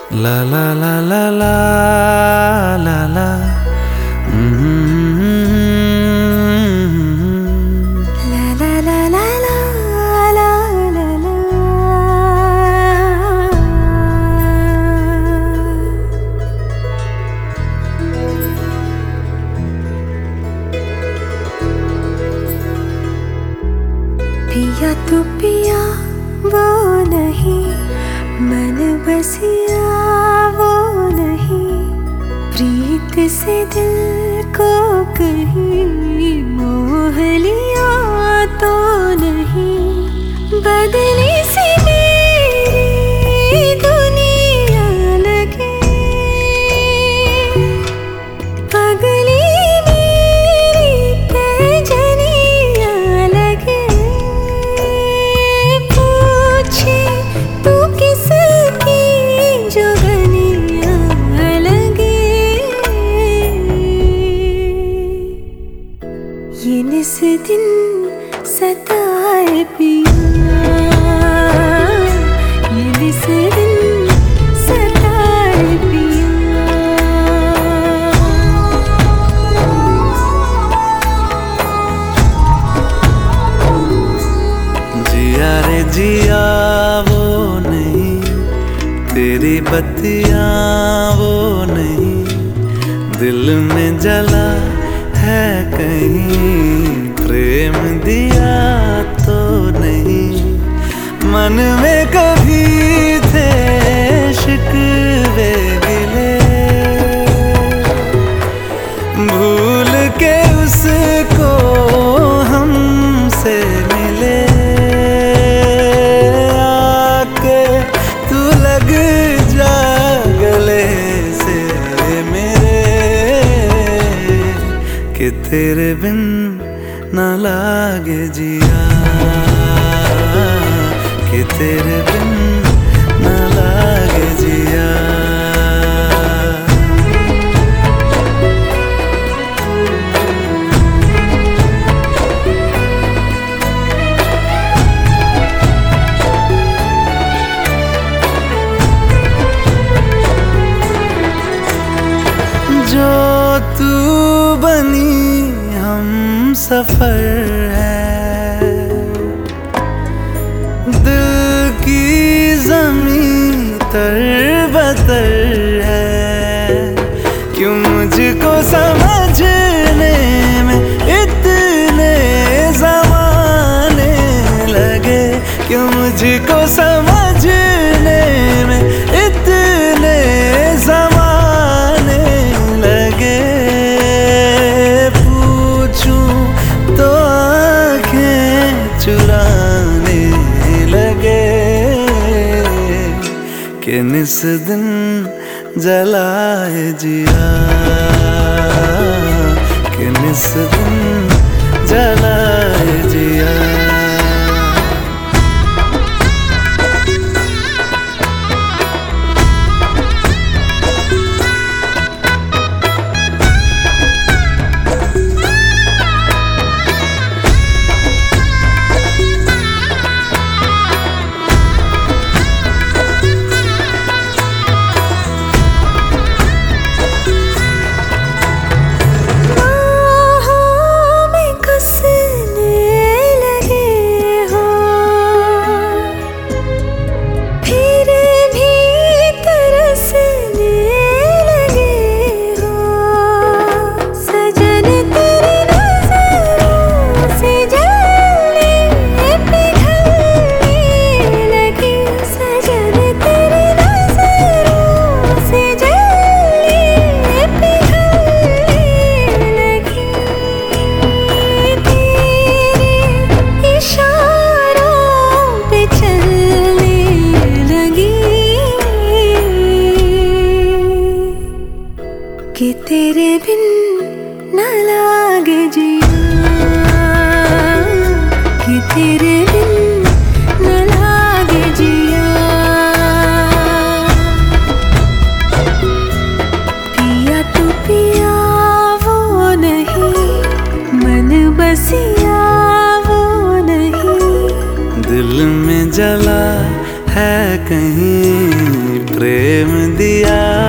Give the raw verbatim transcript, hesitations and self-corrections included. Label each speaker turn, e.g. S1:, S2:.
S1: La la la la la la la. Mm-hmm.
S2: La la la la la la la la. पिया तू पिया वो नहीं, मन बसिया वो नहीं, प्रीत से दिल को कहीं मोह लिया तो नहीं। बदली सी मेरी दुनिया लगे, पगली मेरी पैजनिया लगे। पूछे तू किसकी जुगनिया लगे, ये निस दिन सताए पिया, ये निस दिन सताए पिया।
S1: जिया रे जिया वो नहीं, तेरी बत्तियां वो नहीं, दिल में जला है कहीं प्रेम दिया तो नहीं। मन में कभी थे शिकवे गिले, भूल के उसको हमसे मिले। आके तू लग जा गले से मेरे, कि तेरे बिन ना लागे जिया, कि तेरे बिन ना लागे जिया। जो तू बनी हम सफर है, दिल की ज़मीं तरबतर है। क्यों मुझको समझने में इतने ज़माने लगे, क्यों मुझको समझने में इतने ज़माने लगे। पूछूं तो आँखें चुराने लगे, कि निस दिन जलाए जिया, कि निस दिन जलाए जिया।
S2: कि तेरे बिन न लागे जिया, कि तेरे बिन न लागे जिया। पिया तू पिया वो नहीं, मन बसिया वो नहीं,
S1: दिल में जला है कहीं प्रेम दिया।